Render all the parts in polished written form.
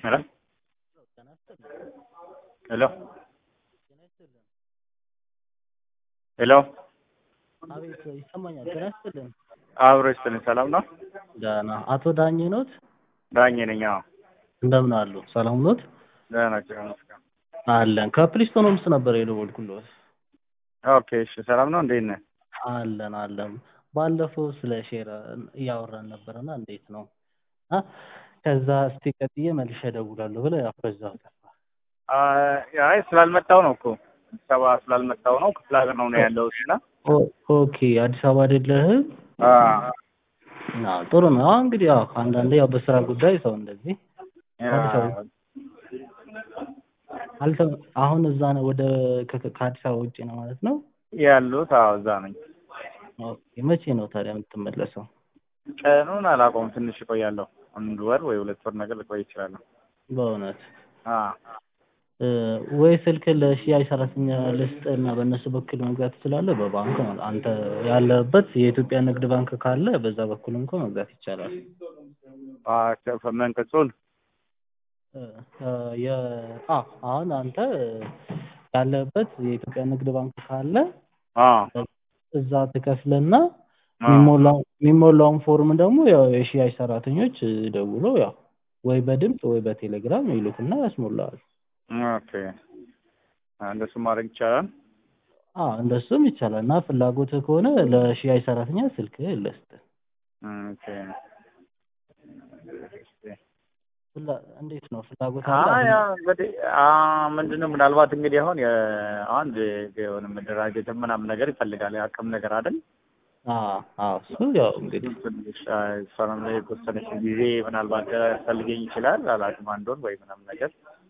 Hello? Hello? Hello? አቤት ይሰማኛል። ጤና ይስጥልን። አብሮ ይስጥልኝ። ሰላም ነው? ደህና። አቶ ዳኜ ኖት? ዳኜ ነኝ። አዎ። እንደምን አሉ? ሰላም ኖት? ደህና ናቸው። ይመስገን። አለን። ከፕሊስቶን ሆምስ ነበር የደወልኩልዎት። ኦኬ፣ እሺ። ሰላም ነው? እንዴት ነህ? አለን። ባለፈው ስለ ሼር እያወራን ነበርና እንዴት ነው? ከዛ እስቲ ቀጥዬ መልሼ እደውላለሁ ብለህ ያው በዛው ጠፋ። አይ ስላልመጣው ነው እኮ አዲስ አበባ ስላልመጣው ነው። ክፍለ ሀገር ነው ያለው እና ኦኬ። አዲስ አበባ አይደለህም? ጥሩ ነው። እንግዲህ ያው አንዳንዴ ያው በስራ ጉዳይ ሰው እንደዚህ አዲስ አበባ አሁን እዛ ነው ወደ ከአዲስ አበባ ውጭ ነው ማለት ነው ያሉት? አዎ እዛ ነኝ። ኦኬ። መቼ ነው ታዲያ የምትመለሰው? ቀኑን አላውቀውም። ትንሽ እቆያለሁ። አንድ ወር ወይ 2 ወር ነገር ልቆይ እችላለሁ። በእውነት ወይ ስልክ ለሽያጭ ሰራተኛ ልስጥና በእነሱ በኩል መግዛት ትችላለህ። በባንክ ማለት አንተ ያለበት የኢትዮጵያ ንግድ ባንክ ካለ በዛ በኩል እንኳን መግዛት ይቻላል። መንቀጹን አሁን አንተ ያለበት የኢትዮጵያ ንግድ ባንክ ካለ እዛ ትከፍልና የሚሞላውን ፎርም ደግሞ ያው የሽያጭ ሰራተኞች ደውለው ያው ወይ በድምፅ ወይ በቴሌግራም ይልኩና ያስሞላዋል። ኦኬ። እንደሱ ማድረግ ይቻላል? እንደሱም ይቻላል። እና ፍላጎትህ ከሆነ ለሽያጭ ሰራተኛ ስልክ ልስጥ። ኦኬ። እንዴት ነው ፍላጎት አለ? እንግዲህ ምንድነው ምናልባት እንግዲህ አሁን አንድ የሆነ መደራጀት ምናምን ነገር ይፈልጋል። የአቅም ነገር አይደል? እሱ ያው እንግዲህ ሰላም ላይ የተወሰነች ጊዜ ምናልባት ፈልገኝ ይችላል። አላውቅም፣ አንድ ወር ወይ ምናምን ነገር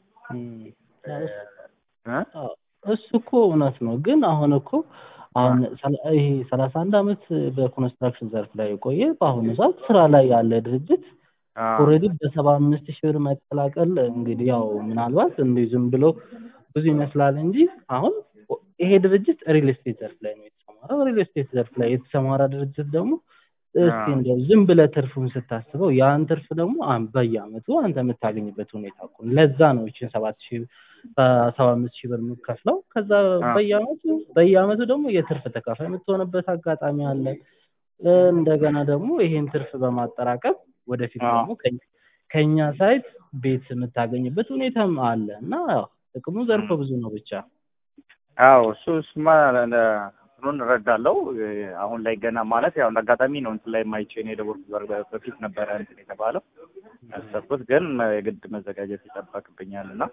እሱ እኮ እውነት ነው። ግን አሁን ይሄ 31 ዓመት በኮንስትራክሽን ዘርፍ ላይ የቆየ በአሁኑ ሰዓት ስራ ላይ ያለ ድርጅት ኦልሬዲ በ75,000 ብር መቀላቀል እንግዲህ ያው ምናልባት እንዲህ ዝም ብሎ ብዙ ይመስላል እንጂ አሁን ይሄ ድርጅት ሪል ስቴት ዘርፍ ላይ ነው የተሰማራው። ሪል ስቴት ዘርፍ ላይ የተሰማራ ድርጅት ደግሞ እስቲ እንደው ዝም ብለህ ትርፉን ስታስበው ያን ትርፍ ደግሞ በየአመቱ አንተ የምታገኝበት ሁኔታ እኮ ለዛ ነው እቺን 75,000 ብር የምትከፍለው። ከዛ በየአመቱ ደግሞ የትርፍ ተካፋይ የምትሆንበት አጋጣሚ አለ። እንደገና ደግሞ ይሄን ትርፍ በማጠራቀም ወደፊት ደግሞ ከኛ ሳይት ቤት የምታገኝበት ሁኔታም አለ እና ጥቅሙ ዘርፈ ብዙ ነው። ብቻ እሱማ እንትኑን እረዳለሁ። አሁን ላይ ገና ማለት ያው አጋጣሚ ነው እንትን ላይ የማይቼ ነው የደወልኩት። በፊት ነበረ እንትን የተባለው ያሰብኩት፣ ግን የግድ መዘጋጀት ይጠበቅብኛል እና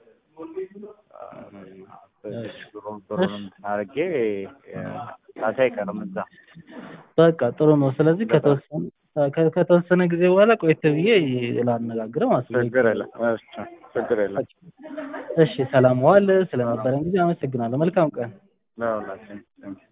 ብሩን እንትን አድርጌ ራሴ አይቀርም እዛ። በቃ ጥሩ ነው። ስለዚህ ከተወሰነ ጊዜ በኋላ ቆይተ ብዬ ላነጋግረው ማለት ነው። ችግር የለም። እሺ፣ ሰላም ዋል። ስለነበረን ጊዜ አመሰግናለሁ። መልካም ቀን።